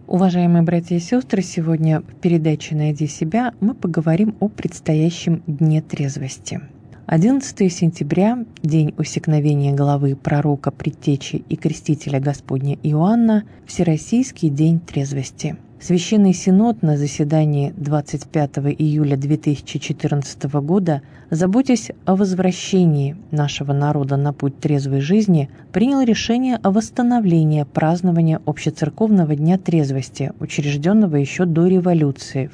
Уважаемые братья и сестры, сегодня в передаче «Найди себя» мы поговорим о предстоящем Дне трезвости. 11 сентября, день усекновения головы пророка, предтечи и крестителя Господня Иоанна, Всероссийский день трезвости. Священный Синод на заседании 25 июля 2014 года, заботясь о возвращении нашего народа на путь трезвой жизни, принял решение о восстановлении празднования Общецерковного дня трезвости, учрежденного еще до революции в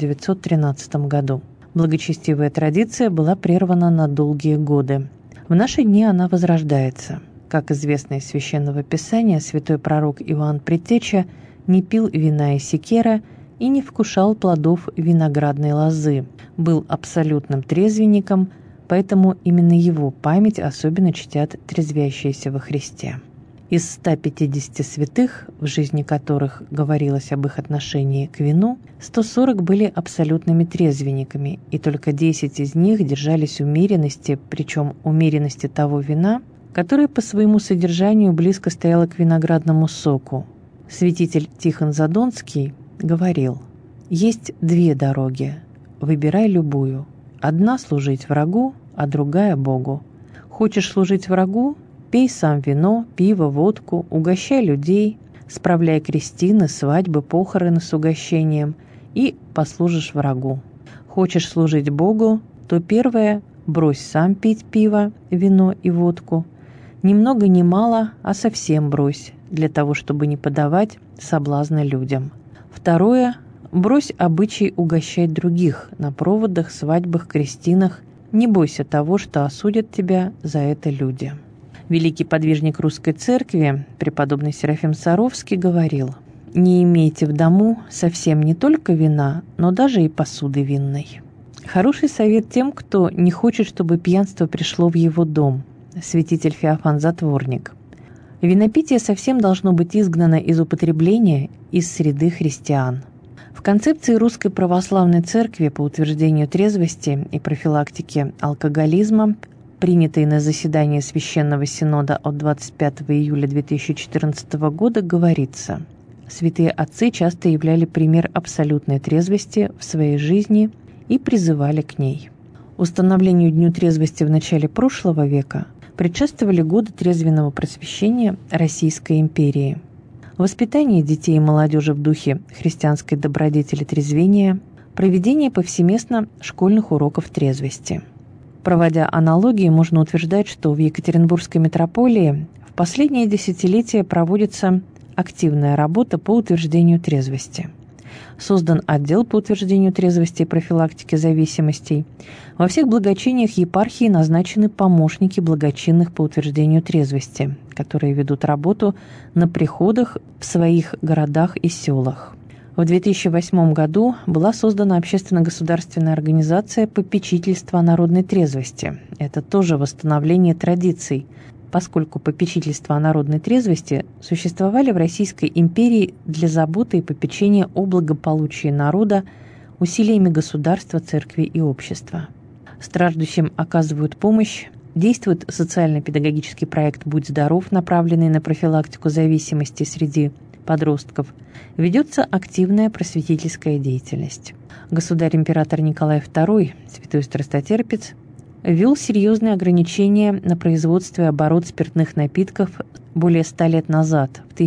1913 году. Благочестивая традиция была прервана на долгие годы. В наши дни она возрождается. Как известно из Священного Писания, святой пророк Иоанн Предтеча не пил вина и секера и не вкушал плодов виноградной лозы, был абсолютным трезвенником, поэтому именно его память особенно чтят трезвящиеся во Христе. Из 150 святых, в жизни которых говорилось об их отношении к вину, 140 были абсолютными трезвенниками, и только 10 из них держались умеренности, причем умеренности того вина, которое по своему содержанию близко стояло к виноградному соку. Святитель Тихон Задонский говорил: «Есть две дороги, выбирай любую. Одна — служить врагу, а другая — Богу. Хочешь служить врагу? Пей сам вино, пиво, водку, угощай людей, справляй крестины, свадьбы, похороны с угощением и послужишь врагу. Хочешь служить Богу, то первое — брось сам пить пиво, вино и водку. Ни много ни мало, а совсем брось, для того, чтобы не подавать соблазна людям. Второе — брось обычай угощать других на проводах, свадьбах, крестинах. Не бойся того, что осудят тебя за это люди». Великий подвижник Русской Церкви, преподобный Серафим Саровский, говорил: «Не имейте в дому совсем не только вина, но даже и посуды винной». Хороший совет тем, кто не хочет, чтобы пьянство пришло в его дом. Святитель Феофан Затворник. Винопитие совсем должно быть изгнано из употребления из среды христиан. В концепции Русской Православной Церкви по утверждению трезвости и профилактике алкоголизма, принятой на заседании Священного Синода от 25 июля 2014 года, говорится: «Святые отцы часто являли пример абсолютной трезвости в своей жизни и призывали к ней». Установлению Дню трезвости в начале прошлого века предшествовали годы трезвенного просвещения Российской империи. Воспитание детей и молодежи в духе христианской добродетели трезвения, проведение повсеместно школьных уроков трезвости. Проводя аналогии, можно утверждать, что в Екатеринбургской митрополии в последние десятилетия проводится активная работа по утверждению трезвости. Создан отдел по утверждению трезвости и профилактике зависимостей. Во всех благочиниях епархии назначены помощники благочинных по утверждению трезвости, которые ведут работу на приходах в своих городах и селах. В 2008 году была создана общественно-государственная организация попечительства о народной трезвости. Это тоже восстановление традиций, поскольку попечительства о народной трезвости существовали в Российской империи для заботы и попечения о благополучии народа усилиями государства, церкви и общества. Страждущим оказывают помощь, действует социально-педагогический проект «Будь здоров», направленный на профилактику зависимости среди подростков, ведется активная просветительская деятельность. Государь-император Николай II, святой страстотерпец, ввел серьезные ограничения на производство и оборот спиртных напитков более 100 лет назад, в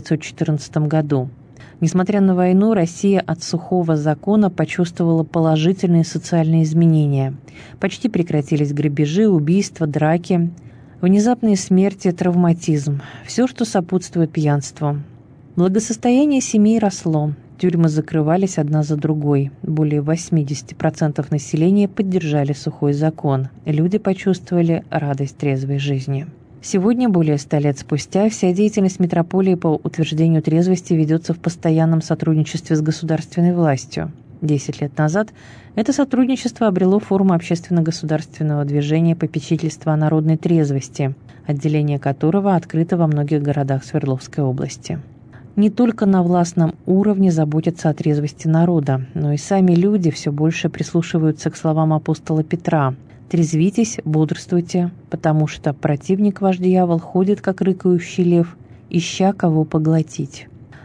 1914 году. Несмотря на войну, Россия от сухого закона почувствовала положительные социальные изменения. Почти прекратились грабежи, убийства, драки, внезапные смерти, травматизм, все, что сопутствует пьянству. Благосостояние семей росло, тюрьмы закрывались одна за другой. Более 80% населения поддержали сухой закон. Люди почувствовали радость трезвой жизни. Сегодня, более 100 лет спустя, вся деятельность митрополии по утверждению трезвости ведется в постоянном сотрудничестве с государственной властью. 10 лет назад это сотрудничество обрело форму общественно-государственного движения попечительства о народной трезвости, отделение которого открыто во многих городах Свердловской области. Не только на властном уровне заботятся о трезвости народа, но и сами люди все больше прислушиваются к словам апостола Петра: «Трезвитесь, бодрствуйте, потому что противник ваш дьявол ходит, как рыкающий лев, ища кого поглотить».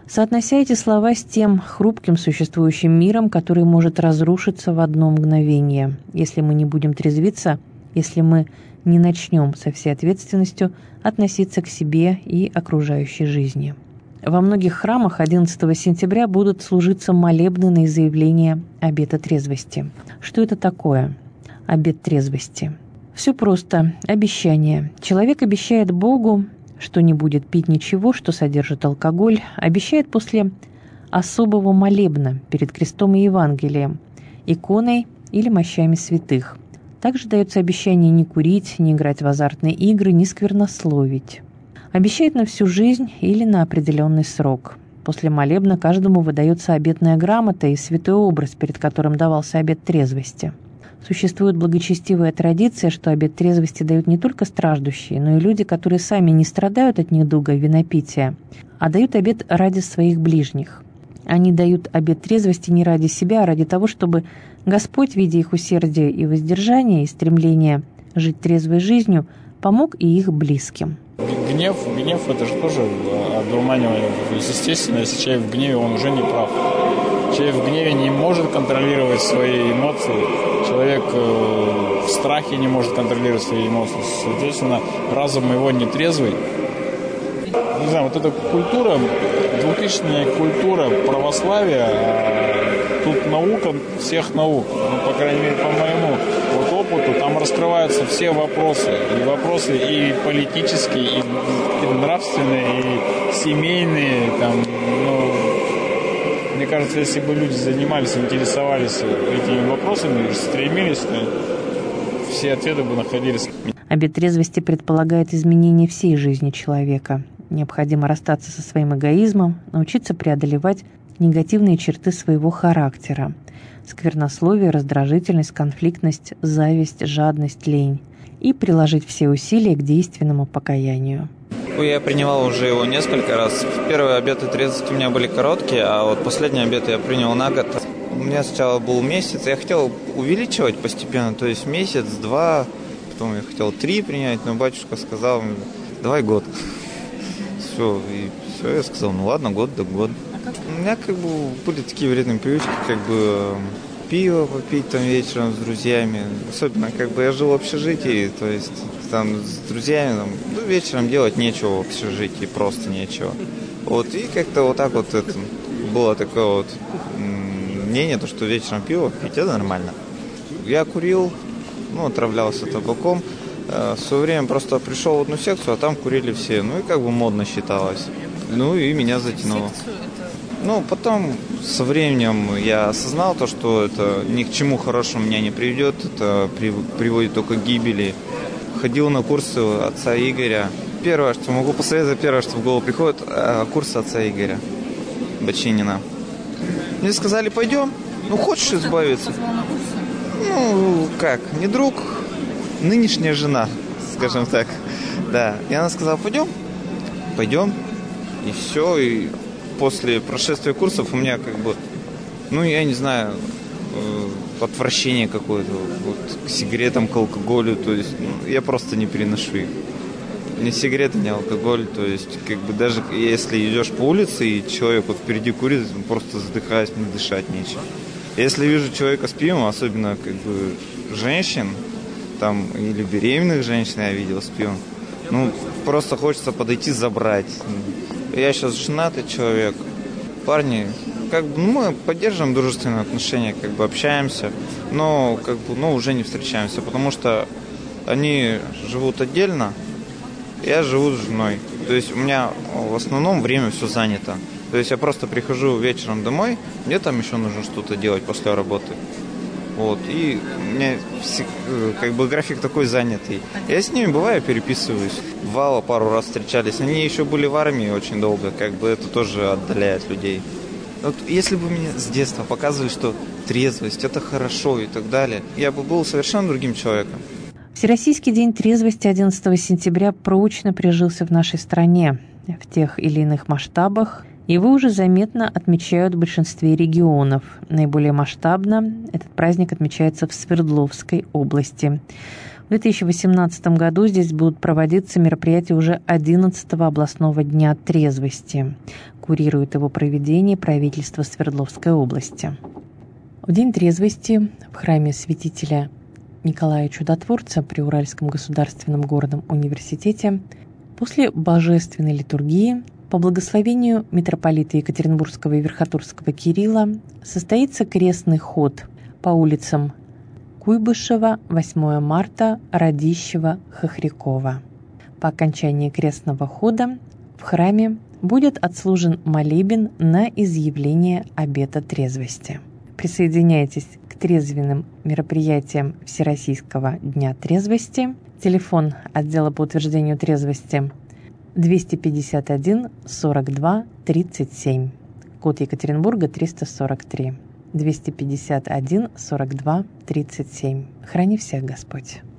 Соотнося эти слова с тем хрупким существующим миром, который может разрушиться в одно мгновение, если мы не будем трезвиться, если мы не начнем со всей ответственностью относиться к себе и окружающей жизни. Во многих храмах 11 сентября будут служиться молебны на изъявление обета трезвости. Что это такое? Обет трезвости. Все просто. Обещание. Человек обещает Богу, что не будет пить ничего, что содержит алкоголь, обещает после особого молебна перед крестом и Евангелием, иконой или мощами святых. Также дается обещание не курить, не играть в азартные игры, не сквернословить. Обещает на всю жизнь или на определенный срок. После молебна каждому выдается обетная грамота и святой образ, перед которым давался обет трезвости. Существует благочестивая традиция, что обет трезвости дают не только страждущие, но и люди, которые сами не страдают от недуга винопития, а дают обет ради своих ближних. Они дают обет трезвости не ради себя, а ради того, чтобы Господь, видя их усердие и воздержание, и стремление жить трезвой жизнью, помог и их близким. Гнев это же тоже одурманивание. Естественно, если человек в гневе, он уже не прав. Человек в гневе не может контролировать свои эмоции. Человек в страхе не может контролировать свои эмоции. Соответственно, разум его не трезвый. Не знаю, вот эта культура, 2000-я культура православия, тут наука всех наук. Ну, по крайней мере, по моему опыту, там раскрываются все вопросы. И вопросы и политические, и нравственные, и семейные. Там, мне кажется, если бы люди занимались, интересовались этими вопросами, стремились, то все ответы бы находились. Обет трезвости предполагает изменение всей жизни человека. Необходимо расстаться со своим эгоизмом, научиться преодолевать негативные черты своего характера. Сквернословие, раздражительность, конфликтность, зависть, жадность, лень. И приложить все усилия к действенному покаянию. Я принимал уже его несколько раз. Первые обеты трезвости у меня были короткие, а вот последний обет я принял на год. У меня сначала был месяц, я хотел увеличивать постепенно, то есть месяц, два, потом я хотел 3 принять, но батюшка сказал, давай год. Все, я сказал, ладно, год да год. У меня были такие вредные привычки, пиво попить там вечером с друзьями. Особенно, я жил в общежитии, то есть там с друзьями вечером делать нечего в общежитии, просто нечего. И как-то вот так вот это было такое мнение, то, что вечером пиво пить, это нормально. Я курил, отравлялся табаком. В свое время просто пришел в одну секцию, а там курили все. Модно считалось. И меня затянуло. Потом со временем я осознал то, что это ни к чему хорошему меня не приведет, это приводит только к гибели. Ходил на курсы отца Игоря. Первое, что могу посоветовать, первое, что в голову приходит, курсы отца Игоря Бочинина. Мне сказали, пойдем, хочешь избавиться? Не друг, нынешняя жена, скажем так. Да, и она сказала, пойдем, и все, и после прошествия курсов у меня я не знаю, отвращение какое-то к сигаретам, к алкоголю, то есть я просто не переношу их. Ни сигареты, ни алкоголь, то есть даже если идешь по улице и человек впереди курит, просто задыхаясь, мне дышать нечего. Если вижу человека с пивом, особенно женщин, или беременных женщин я видел с пивом, просто хочется подойти забрать. Я сейчас женатый человек, парни, мы поддерживаем дружественные отношения, общаемся, но уже не встречаемся, потому что они живут отдельно, я живу с женой. То есть у меня в основном время все занято. То есть я просто прихожу вечером домой, мне там еще нужно что-то делать после работы. И у меня график такой занятый. Я с ними бываю переписываюсь. Бывало, пару раз встречались. Они еще были в армии очень долго, это тоже отдаляет людей. Если бы мне с детства показывали, что трезвость это хорошо и так далее, я бы был совершенно другим человеком. Всероссийский день трезвости 11 сентября прочно прижился в нашей стране в тех или иных масштабах. Его уже заметно отмечают в большинстве регионов. Наиболее масштабно этот праздник отмечается в Свердловской области. В 2018 году здесь будут проводиться мероприятия уже 11-го областного дня трезвости. Курирует его проведение правительство Свердловской области. В День трезвости в храме святителя Николая Чудотворца при Уральском государственном городном университете после божественной литургии по благословению митрополита Екатеринбургского и Верхотурского Кирилла состоится крестный ход по улицам Куйбышева, 8 марта, Радищева, Хохрякова. По окончании крестного хода в храме будет отслужен молебен на изъявление обета трезвости. Присоединяйтесь к трезвенным мероприятиям Всероссийского дня трезвости. Телефон отдела по утверждению трезвости 251 42 37. Код Екатеринбурга 343. 251 42 37. Храни всех Господь.